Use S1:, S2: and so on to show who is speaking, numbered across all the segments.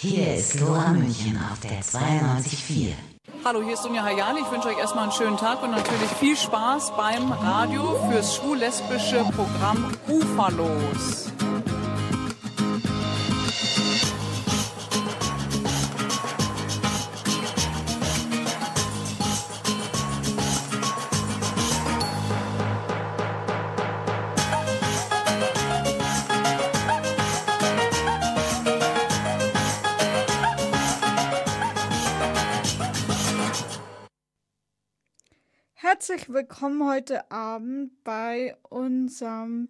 S1: Hier ist Lora München auf der 92.4.
S2: Hallo, hier ist Dunja Hayali. Ich wünsche euch erstmal einen schönen Tag und natürlich viel Spaß beim Radio fürs schwul-lesbische Programm Uferlos.
S3: Herzlich willkommen heute Abend bei unserem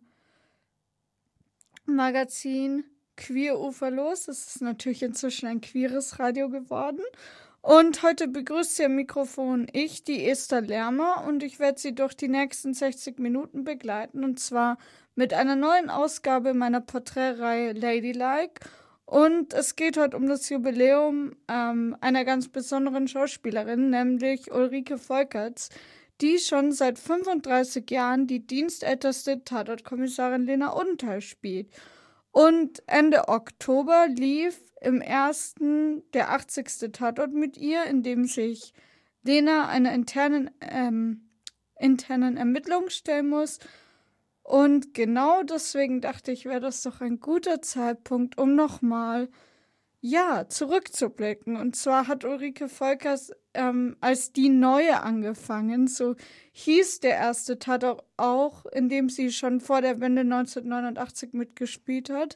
S3: Magazin Queer Uferlos. Es ist natürlich inzwischen ein queeres Radio geworden. Und heute begrüßt sie am Mikrofon ich, die Esther Lermer, und ich werde sie durch die nächsten 60 Minuten begleiten, und zwar mit einer neuen Ausgabe meiner Porträtreihe Ladylike. Und es geht heute um das Jubiläum einer ganz besonderen Schauspielerin, nämlich Ulrike Volkerts, die schon seit 35 Jahren die dienstälteste Tatortkommissarin Lena Odenthal spielt. Und Ende Oktober lief im ersten der 80. Tatort mit ihr, in dem sich Lena einer internen Ermittlung stellen muss. Und genau deswegen dachte ich, wäre das doch ein guter Zeitpunkt, um nochmal zurückzublicken. Und zwar hat Ulrike Volkers als die Neue angefangen. So hieß der erste Tatort auch, in dem sie schon vor der Wende 1989 mitgespielt hat.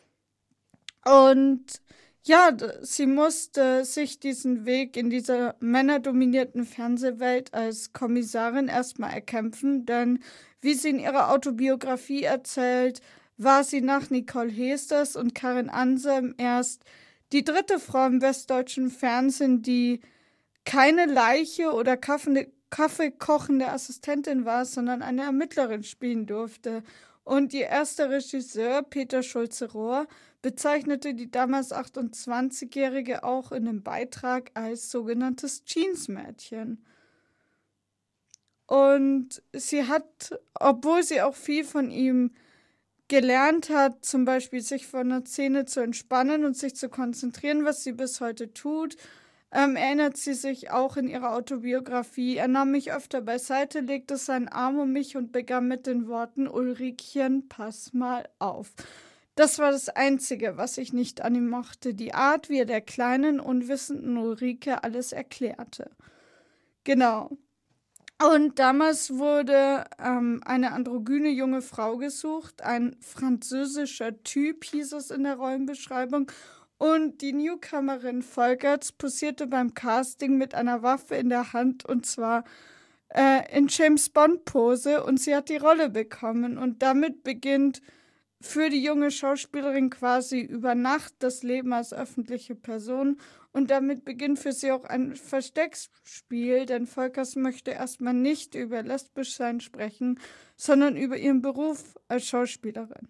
S3: Und ja, sie musste sich diesen Weg in dieser männerdominierten Fernsehwelt als Kommissarin erstmal erkämpfen, denn wie sie in ihrer Autobiografie erzählt, war sie nach Nicole Heesters und Karin Anselm erst die dritte Frau im westdeutschen Fernsehen, die keine Leiche oder kaffeekochende Assistentin war, sondern eine Ermittlerin spielen durfte. Und ihr erster Regisseur, Peter Schulze-Rohr, bezeichnete die damals 28-Jährige auch in einem Beitrag als sogenanntes Jeans-Mädchen. Und sie hat, obwohl sie auch viel von ihm gelernt hat, zum Beispiel sich von der Szene zu entspannen und sich zu konzentrieren, was sie bis heute tut, erinnert sie sich auch in ihrer Autobiografie: Er nahm mich öfter beiseite, legte seinen Arm um mich und begann mit den Worten: Ulrikchen, pass mal auf. Das war das Einzige, was ich nicht an ihm mochte, die Art, wie er der kleinen, unwissenden Ulrike alles erklärte. Genau. Und damals wurde eine androgyne junge Frau gesucht, ein französischer Typ, hieß es in der Rollenbeschreibung. Und die Newcomerin Volkerts posierte beim Casting mit einer Waffe in der Hand, und zwar in James-Bond-Pose, und sie hat die Rolle bekommen. Und damit beginnt für die junge Schauspielerin quasi über Nacht das Leben als öffentliche Person. Und damit beginnt für sie auch ein Verstecksspiel, denn Volkers möchte erstmal nicht über Lesbischsein sprechen, sondern über ihren Beruf als Schauspielerin.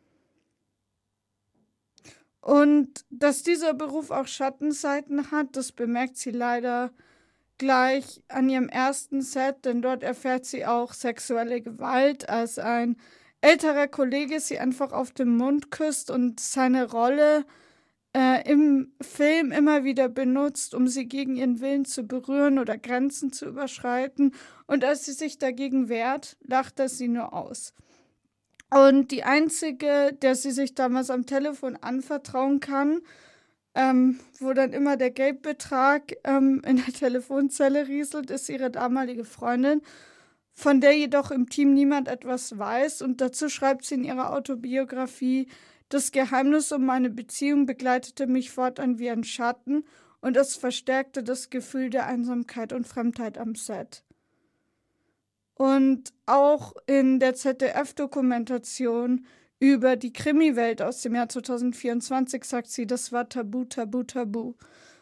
S3: Und dass dieser Beruf auch Schattenseiten hat, das bemerkt sie leider gleich an ihrem ersten Set, denn dort erfährt sie auch sexuelle Gewalt, als ein älterer Kollege sie einfach auf den Mund küsst und seine Rolle im Film immer wieder benutzt, um sie gegen ihren Willen zu berühren oder Grenzen zu überschreiten. Und als sie sich dagegen wehrt, lacht er sie nur aus. Und die einzige, der sie sich damals am Telefon anvertrauen kann, wo dann immer der Geldbetrag in der Telefonzelle rieselt, ist ihre damalige Freundin, von der jedoch im Team niemand etwas weiß. Und dazu schreibt sie in ihrer Autobiografie: Das Geheimnis um meine Beziehung begleitete mich fortan wie ein Schatten, und es verstärkte das Gefühl der Einsamkeit und Fremdheit am Set. Und auch in der ZDF-Dokumentation über die Krimi-Welt aus dem Jahr 2024 sagt sie: Das war tabu, tabu, tabu.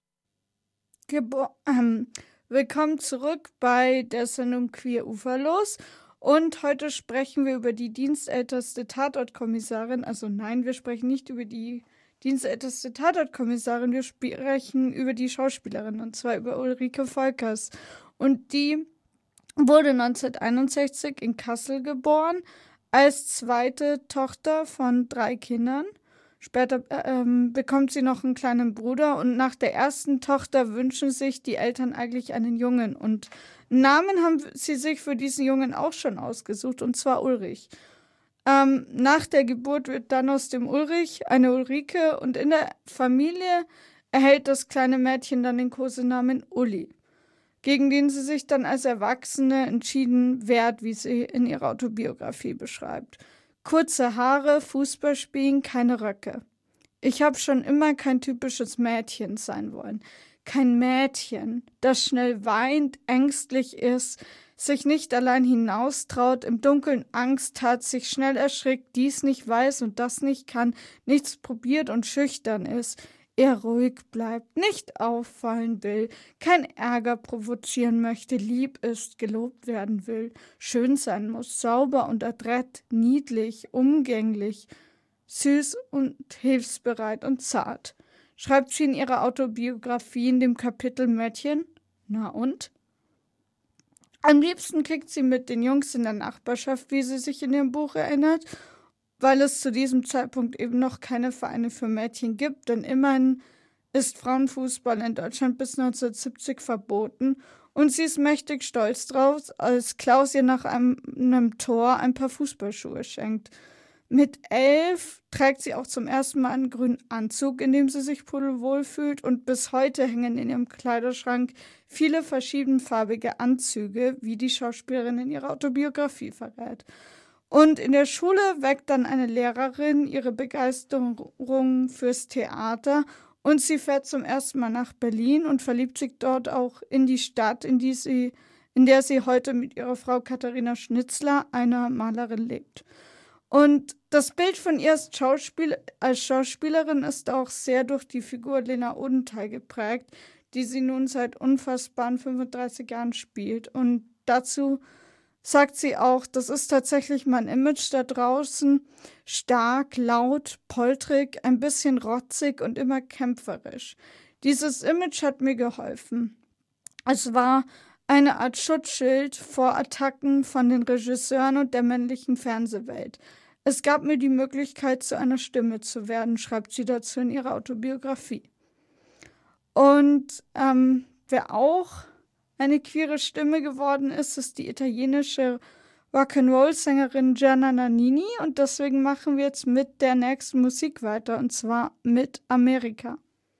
S3: Willkommen zurück bei der Sendung Queer Uferlos. Und heute sprechen wir über die dienstälteste Tatortkommissarin. Also nein, wir sprechen nicht über die dienstälteste Tatortkommissarin, wir sprechen über die Schauspielerin, und zwar über Ulrike Volkers. Und die wurde 1961 in Kassel geboren, als zweite Tochter von 3 Kindern. Später bekommt sie noch einen kleinen Bruder und nach der ersten Tochter wünschen sich die Eltern eigentlich einen Jungen. Und einen Namen haben sie sich für diesen Jungen auch schon ausgesucht, und zwar Ulrich. Nach der Geburt wird dann aus dem Ulrich eine Ulrike und in der Familie erhält das kleine Mädchen dann den Kosenamen Uli, gegen den sie sich dann als Erwachsene entschieden wehrt, wie sie in ihrer Autobiografie beschreibt. Kurze Haare, Fußball spielen, keine Röcke. Ich habe schon immer kein typisches Mädchen sein wollen. Kein Mädchen, das schnell weint, ängstlich ist, sich nicht allein hinaustraut, im Dunkeln Angst hat, sich schnell erschrickt, dies nicht weiß und das nicht kann, nichts probiert und schüchtern ist, eher ruhig bleibt, nicht auffallen will, kein Ärger provozieren möchte, lieb ist, gelobt werden will, schön sein muss, sauber und adrett, niedlich, umgänglich, süß und hilfsbereit und zart, schreibt sie in ihrer Autobiografie in dem Kapitel Mädchen. Na und? Am liebsten kickt sie mit den Jungs in der Nachbarschaft, wie sie sich in ihrem Buch erinnert, weil es zu diesem Zeitpunkt eben noch keine Vereine für Mädchen gibt, denn immerhin ist Frauenfußball in Deutschland bis 1970 verboten und sie ist mächtig stolz drauf, als Klaus ihr nach einem Tor ein paar Fußballschuhe schenkt. Mit 11 trägt sie auch zum ersten Mal einen grünen Anzug, in dem sie sich pudelwohl fühlt, und bis heute hängen in ihrem Kleiderschrank viele verschiedenfarbige Anzüge, wie die Schauspielerin in ihrer Autobiografie verrät. Und in der Schule weckt dann eine Lehrerin ihre Begeisterung fürs Theater und sie fährt zum ersten Mal nach Berlin und verliebt sich dort auch in die Stadt, in der sie heute mit ihrer Frau Katharina Schnitzler, einer Malerin, lebt. Und das Bild von ihr als Schauspielerin ist auch sehr durch die Figur Lena Odenthal geprägt, die sie nun seit unfassbaren 35 Jahren spielt. Und dazu sagt sie auch, das ist tatsächlich mein Image da draußen, stark, laut, poltrig, ein bisschen rotzig und immer kämpferisch. Dieses Image hat mir geholfen. Es war eine Art Schutzschild vor Attacken von den Regisseuren und der männlichen Fernsehwelt. Es gab mir die Möglichkeit, zu einer Stimme zu werden, schreibt sie dazu in ihrer Autobiografie. Und wer auch eine queere Stimme geworden ist die italienische Rock'n'Roll-Sängerin Gianna Nannini, und deswegen machen wir jetzt mit der nächsten Musik weiter, und zwar mit Amerika.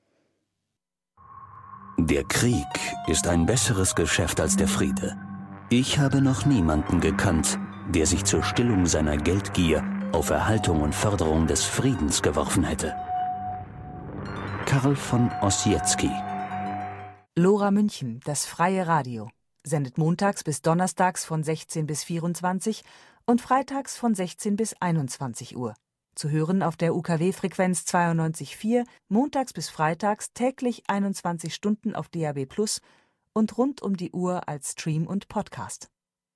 S4: Der Krieg ist ein besseres Geschäft als der Friede. Ich habe noch niemanden gekannt, der sich zur Stillung seiner Geldgier auf Erhaltung und Förderung des Friedens geworfen hätte. Karl von Ossietzky.
S5: Lora München, das freie Radio, sendet montags bis donnerstags von 16 bis 24 und freitags von 16 bis 21 Uhr. Zu hören auf der UKW-Frequenz 92,4, montags bis freitags täglich 21 Stunden auf DAB+ und rund um die Uhr als Stream und Podcast.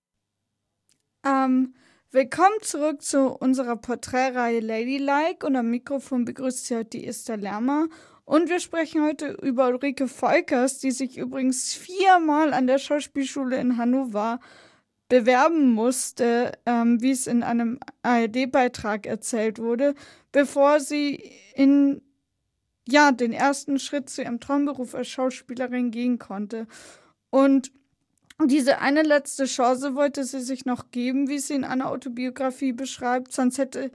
S3: Willkommen zurück zu unserer Porträtreihe Ladylike, und am Mikrofon begrüßt sie heute die Esther Lermer. Und wir sprechen heute über Ulrike Volkers, die sich übrigens 4-mal an der Schauspielschule in Hannover bewerben musste, wie es in einem ARD-Beitrag erzählt wurde, bevor sie den ersten Schritt zu ihrem Traumberuf als Schauspielerin gehen konnte. Und diese eine letzte Chance wollte sie sich noch geben, wie sie in einer Autobiografie beschreibt, sonst hätte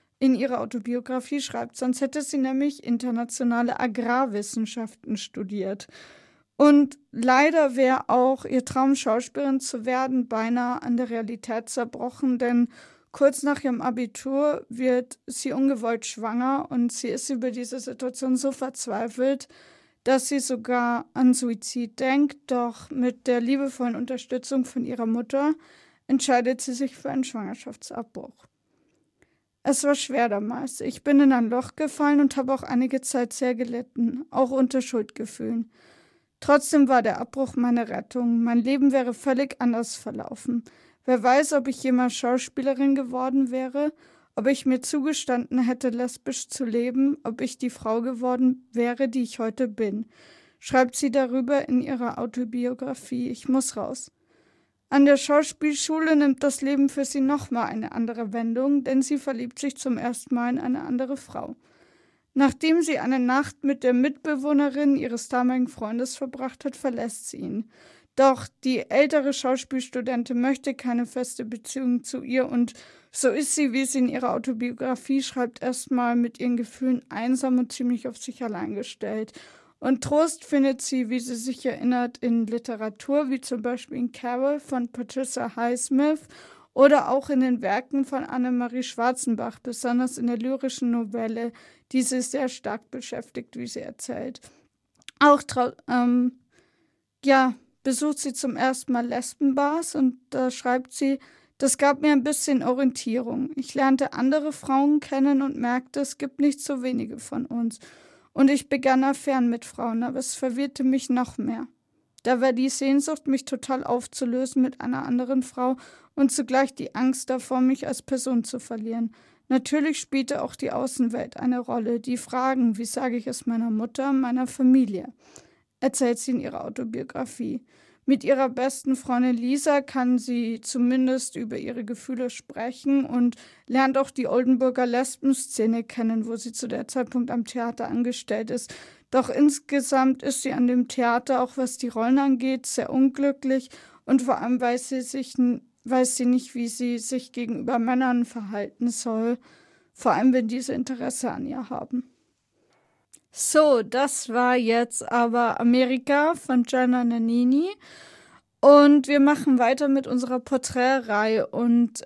S3: sie nämlich internationale Agrarwissenschaften studiert. Und leider wäre auch ihr Traum, Schauspielerin zu werden, beinahe an der Realität zerbrochen, denn kurz nach ihrem Abitur wird sie ungewollt schwanger und sie ist über diese Situation so verzweifelt, dass sie sogar an Suizid denkt, doch mit der liebevollen Unterstützung von ihrer Mutter entscheidet sie sich für einen Schwangerschaftsabbruch. Es war schwer damals. Ich bin in ein Loch gefallen und habe auch einige Zeit sehr gelitten, auch unter Schuldgefühlen. Trotzdem war der Abbruch meine Rettung. Mein Leben wäre völlig anders verlaufen. Wer weiß, ob ich jemals Schauspielerin geworden wäre, ob ich mir zugestanden hätte, lesbisch zu leben, ob ich die Frau geworden wäre, die ich heute bin, schreibt sie darüber in ihrer Autobiografie. Ich muss raus. An der Schauspielschule nimmt das Leben für sie nochmal eine andere Wendung, denn sie verliebt sich zum ersten Mal in eine andere Frau. Nachdem sie eine Nacht mit der Mitbewohnerin ihres damaligen Freundes verbracht hat, verlässt sie ihn. Doch die ältere Schauspielstudentin möchte keine feste Beziehung zu ihr und so ist sie, wie sie in ihrer Autobiografie schreibt, erstmal mit ihren Gefühlen einsam und ziemlich auf sich allein gestellt. Und Trost findet sie, wie sie sich erinnert, in Literatur, wie zum Beispiel in Carol von Patricia Highsmith oder auch in den Werken von Annemarie Schwarzenbach, besonders in der lyrischen Novelle, die sie sehr stark beschäftigt, wie sie erzählt. Auch besucht sie zum ersten Mal Lesbenbars und da schreibt sie, das gab mir ein bisschen Orientierung. Ich lernte andere Frauen kennen und merkte, es gibt nicht so wenige von uns. Und ich begann Affären mit Frauen, aber es verwirrte mich noch mehr. Da war die Sehnsucht, mich total aufzulösen mit einer anderen Frau und zugleich die Angst davor, mich als Person zu verlieren. Natürlich spielte auch die Außenwelt eine Rolle, die Fragen, wie sage ich es meiner Mutter, meiner Familie, erzählt sie in ihrer Autobiografie. Mit ihrer besten Freundin Lisa kann sie zumindest über ihre Gefühle sprechen und lernt auch die Oldenburger Lesbenszene kennen, wo sie zu der Zeitpunkt am Theater angestellt ist. Doch insgesamt ist sie an dem Theater, auch was die Rollen angeht, sehr unglücklich und vor allem weiß sie nicht, wie sie sich gegenüber Männern verhalten soll, vor allem wenn diese Interesse an ihr haben. So, das war jetzt aber Amerika von Gianna Nannini und wir machen weiter mit unserer Porträtreihe und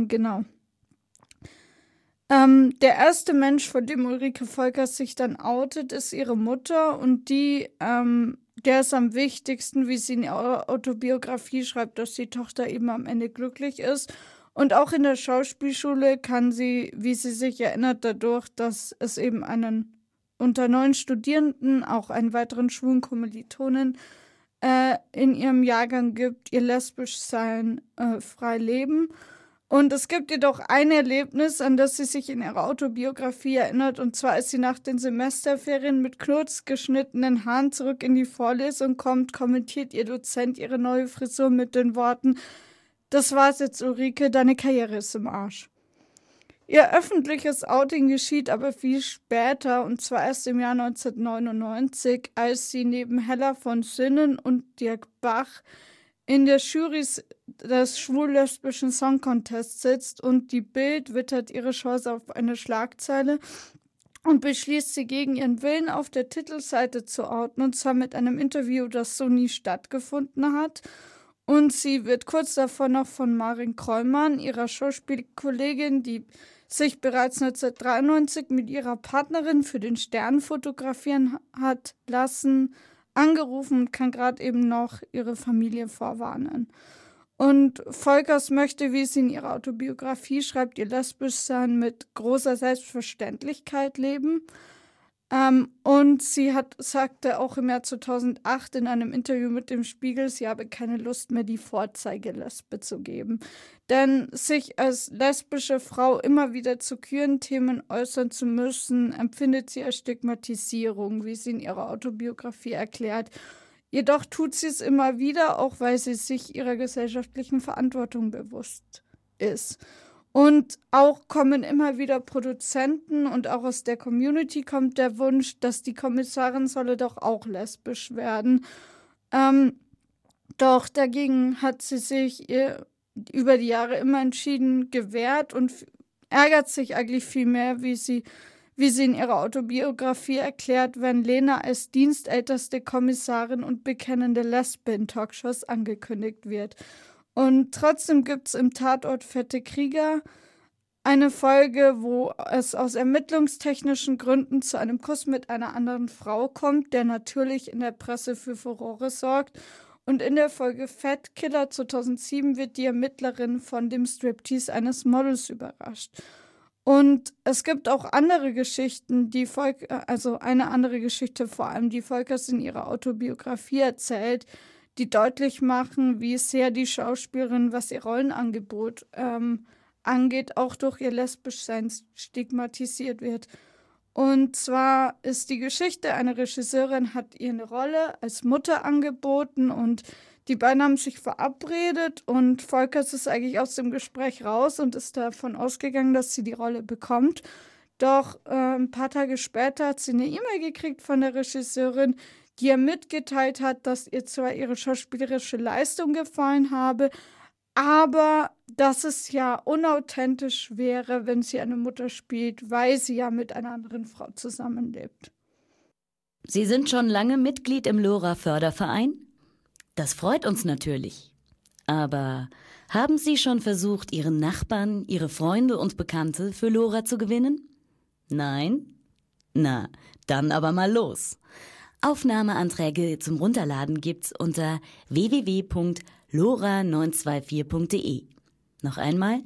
S3: der erste Mensch, vor dem Ulrike Volkers sich dann outet, ist ihre Mutter und der ist am wichtigsten, wie sie in ihrer Autobiografie schreibt, dass die Tochter eben am Ende glücklich ist. Und auch in der Schauspielschule kann sie, wie sie sich erinnert, dadurch, dass es eben unter 9 Studierenden auch einen weiteren schwulen Kommilitonen in ihrem Jahrgang gibt, ihr Lesbischsein frei leben. Und es gibt jedoch ein Erlebnis, an das sie sich in ihrer Autobiografie erinnert, und zwar als sie nach den Semesterferien mit kurz geschnittenen Haaren zurück in die Vorlesung kommt, kommentiert ihr Dozent ihre neue Frisur mit den Worten: Das war's jetzt, Ulrike, deine Karriere ist im Arsch. Ihr öffentliches Outing geschieht aber viel später, und zwar erst im Jahr 1999, als sie neben Hella von Sinnen und Dirk Bach in der Jury des schwul-lesbischen Song Contests sitzt und die Bild wittert ihre Chance auf eine Schlagzeile und beschließt, sie gegen ihren Willen auf der Titelseite zu outen, und zwar mit einem Interview, das so nie stattgefunden hat. Und sie wird kurz davor noch von Marin Krollmann, ihrer Schauspielkollegin, die sich bereits 1993 mit ihrer Partnerin für den Stern fotografieren hat lassen, angerufen und kann gerade eben noch ihre Familie vorwarnen. Und Volkers möchte, wie sie in ihrer Autobiografie schreibt, ihr Lesbischsein mit großer Selbstverständlichkeit leben. Und sie sagte auch im Jahr 2008 in einem Interview mit dem Spiegel, sie habe keine Lust mehr, die Vorzeigelesbe zu geben. Denn sich als lesbische Frau immer wieder zu queeren Themen äußern zu müssen, empfindet sie als Stigmatisierung, wie sie in ihrer Autobiografie erklärt. Jedoch tut sie es immer wieder, auch weil sie sich ihrer gesellschaftlichen Verantwortung bewusst ist. Und auch kommen immer wieder Produzenten und auch aus der Community kommt der Wunsch, dass die Kommissarin solle doch auch lesbisch werden. Doch dagegen hat sie sich über die Jahre immer entschieden gewehrt und ärgert sich eigentlich viel mehr, wie sie in ihrer Autobiografie erklärt, wenn Lena als dienstälteste Kommissarin und bekennende Lesbe in Talkshows angekündigt wird. Und trotzdem gibt es im Tatort Fette Krieger eine Folge, wo es aus ermittlungstechnischen Gründen zu einem Kuss mit einer anderen Frau kommt, der natürlich in der Presse für Furore sorgt. Und in der Folge Fat Killer 2007 wird die Ermittlerin von dem Striptease eines Models überrascht. Und es gibt auch andere Geschichten, eine andere Geschichte vor allem, die Volkers in ihrer Autobiografie erzählt, die deutlich machen, wie sehr die Schauspielerin, was ihr Rollenangebot angeht, auch durch ihr Lesbischsein stigmatisiert wird. Und zwar ist die Geschichte, eine Regisseurin hat ihr eine Rolle als Mutter angeboten und die beiden haben sich verabredet und Volkers ist eigentlich aus dem Gespräch raus und ist davon ausgegangen, dass sie die Rolle bekommt. Doch ein paar Tage später hat sie eine E-Mail gekriegt von der Regisseurin, die ihr mitgeteilt hat, dass ihr zwar ihre schauspielerische Leistung gefallen habe, aber dass es ja unauthentisch wäre, wenn sie eine Mutter spielt, weil sie ja mit einer anderen Frau zusammenlebt.
S6: Sie sind schon lange Mitglied im Lora-Förderverein? Das freut uns natürlich. Aber haben Sie schon versucht, Ihren Nachbarn, Ihre Freunde und Bekannte für Lora zu gewinnen? Nein? Na, dann aber mal los. Aufnahmeanträge zum Runterladen gibt's unter www.lora924.de. Noch einmal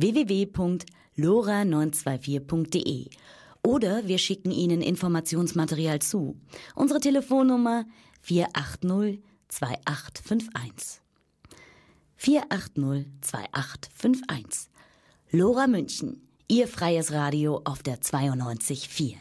S6: www.lora924.de. Oder wir schicken Ihnen Informationsmaterial zu. Unsere Telefonnummer 480 2851. 480 2851. Lora München, Ihr freies Radio auf der 92.4.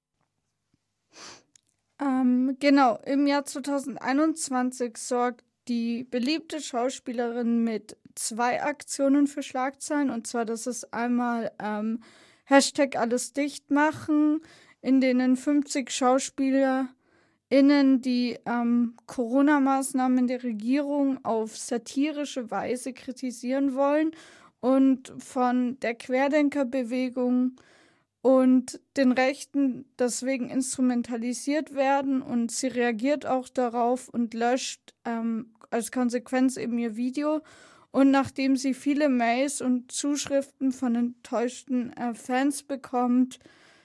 S3: Genau, im Jahr 2021 sorgt die beliebte Schauspielerin mit 2 Aktionen für Schlagzeilen. Und zwar, das ist einmal Hashtag alles dicht machen, in denen 50 SchauspielerInnen die Corona-Maßnahmen der Regierung auf satirische Weise kritisieren wollen und von der Querdenkerbewegung und den Rechten deswegen instrumentalisiert werden, und sie reagiert auch darauf und löscht als Konsequenz eben ihr Video. Und nachdem sie viele Mails und Zuschriften von enttäuschten Fans bekommt,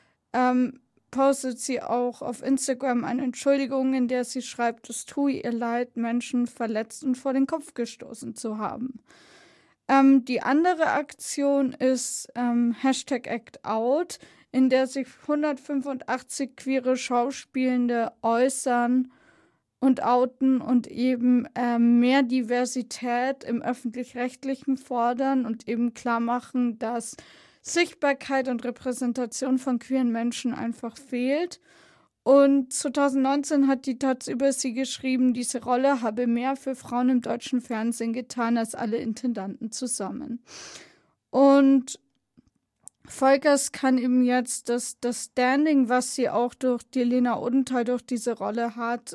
S3: postet sie auch auf Instagram eine Entschuldigung, in der sie schreibt, es tue ihr leid, Menschen verletzt und vor den Kopf gestoßen zu haben. Die andere Aktion ist Hashtag Act Out, in der sich 185 queere Schauspielende äußern und outen und eben mehr Diversität im Öffentlich-Rechtlichen fordern und eben klar machen, dass Sichtbarkeit und Repräsentation von queeren Menschen einfach fehlt. Und 2019 hat die Taz über sie geschrieben, diese Rolle habe mehr für Frauen im deutschen Fernsehen getan als alle Intendanten zusammen. Und Volkers kann eben jetzt das Standing, was sie auch durch die Lena Odenthal durch diese Rolle hat,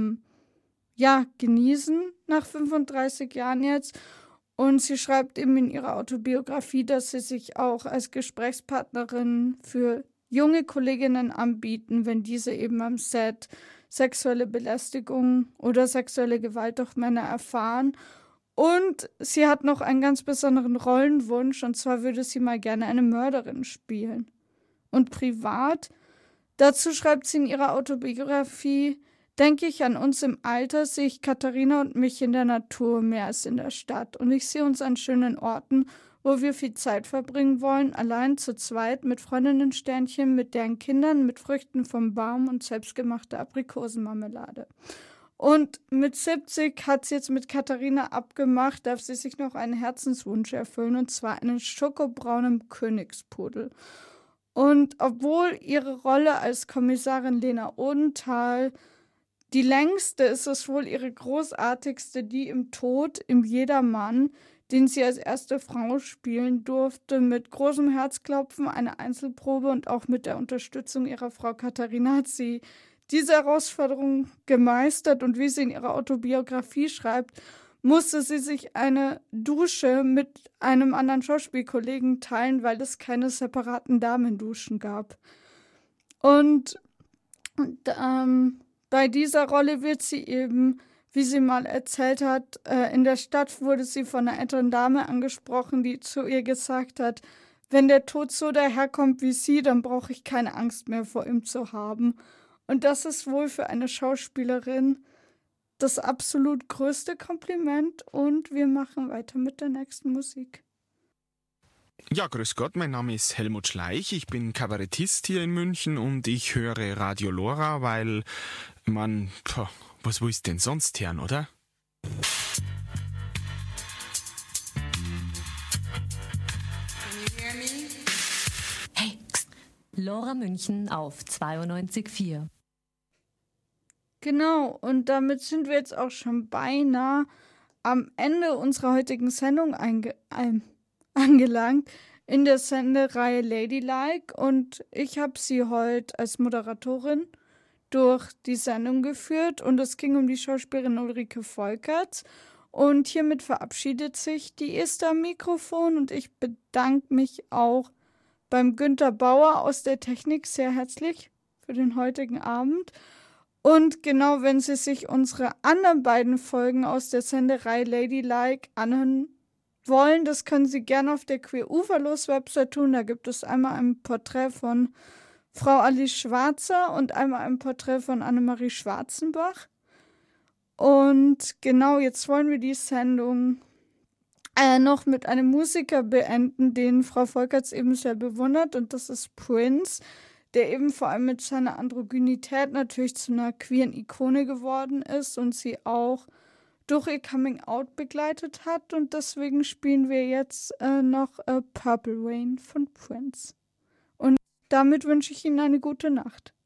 S3: genießen nach 35 Jahren jetzt. Und sie schreibt eben in ihrer Autobiografie, dass sie sich auch als Gesprächspartnerin für junge Kolleginnen anbieten, wenn diese eben am Set sexuelle Belästigung oder sexuelle Gewalt durch Männer erfahren. Und sie hat noch einen ganz besonderen Rollenwunsch, und zwar würde sie mal gerne eine Mörderin spielen. Und privat, dazu schreibt sie in ihrer Autobiografie, denke ich an uns im Alter, sehe ich Katharina und mich in der Natur mehr als in der Stadt. Und ich sehe uns an schönen Orten, wo wir viel Zeit verbringen wollen, allein zu zweit, mit Freundinnensternchen, mit deren Kindern, mit Früchten vom Baum und selbstgemachter Aprikosenmarmelade. Und mit 70 hat sie jetzt mit Katharina abgemacht, darf sie sich noch einen Herzenswunsch erfüllen, und zwar einen schokobraunen Königspudel. Und obwohl ihre Rolle als Kommissarin Lena Odenthal die längste ist, es wohl ihre großartigste, die im Tod, im Jedermann, den sie als erste Frau spielen durfte, mit großem Herzklopfen, eine Einzelprobe und auch mit der Unterstützung ihrer Frau Katharina hat sie diese Herausforderung gemeistert, und wie sie in ihrer Autobiografie schreibt, musste sie sich eine Dusche mit einem anderen Schauspielkollegen teilen, weil es keine separaten Damenduschen gab. Und bei dieser Rolle wird sie eben, wie sie mal erzählt hat, in der Stadt wurde sie von einer älteren Dame angesprochen, die zu ihr gesagt hat, wenn der Tod so daherkommt wie sie, dann brauche ich keine Angst mehr vor ihm zu haben. Und das ist wohl für eine Schauspielerin das absolut größte Kompliment, und wir machen weiter mit der nächsten Musik.
S7: Ja, grüß Gott, mein Name ist Helmut Schleich, ich bin Kabarettist hier in München und ich höre Radio Lora, weil was willst du denn sonst hören, oder?
S8: Hey, Lora München auf 92.4.
S3: Genau, und damit sind wir jetzt auch schon beinahe am Ende unserer heutigen Sendung angelangt. in der Sendereihe Ladylike und ich habe sie heute als Moderatorin durch die Sendung geführt und es ging um die Schauspielerin Ulrike Volkerts. Und hiermit verabschiedet sich die Esther am Mikrofon und ich bedanke mich auch beim Günther Bauer aus der Technik sehr herzlich für den heutigen Abend. Und genau, wenn Sie sich unsere anderen beiden Folgen aus der Sendereihe Ladylike anhören wollen, das können Sie gerne auf der Queer Uferlos Website tun. Da gibt es einmal ein Porträt von Frau Alice Schwarzer und einmal ein Porträt von Annemarie Schwarzenbach. Und genau, jetzt wollen wir die Sendung noch mit einem Musiker beenden, den Frau Volkerts eben sehr bewundert, und das ist Prince, der eben vor allem mit seiner Androgynität natürlich zu einer queeren Ikone geworden ist und sie auch durch ihr Coming-out begleitet hat. Und deswegen spielen wir jetzt noch Purple Rain von Prince. Und damit wünsche ich Ihnen eine gute Nacht.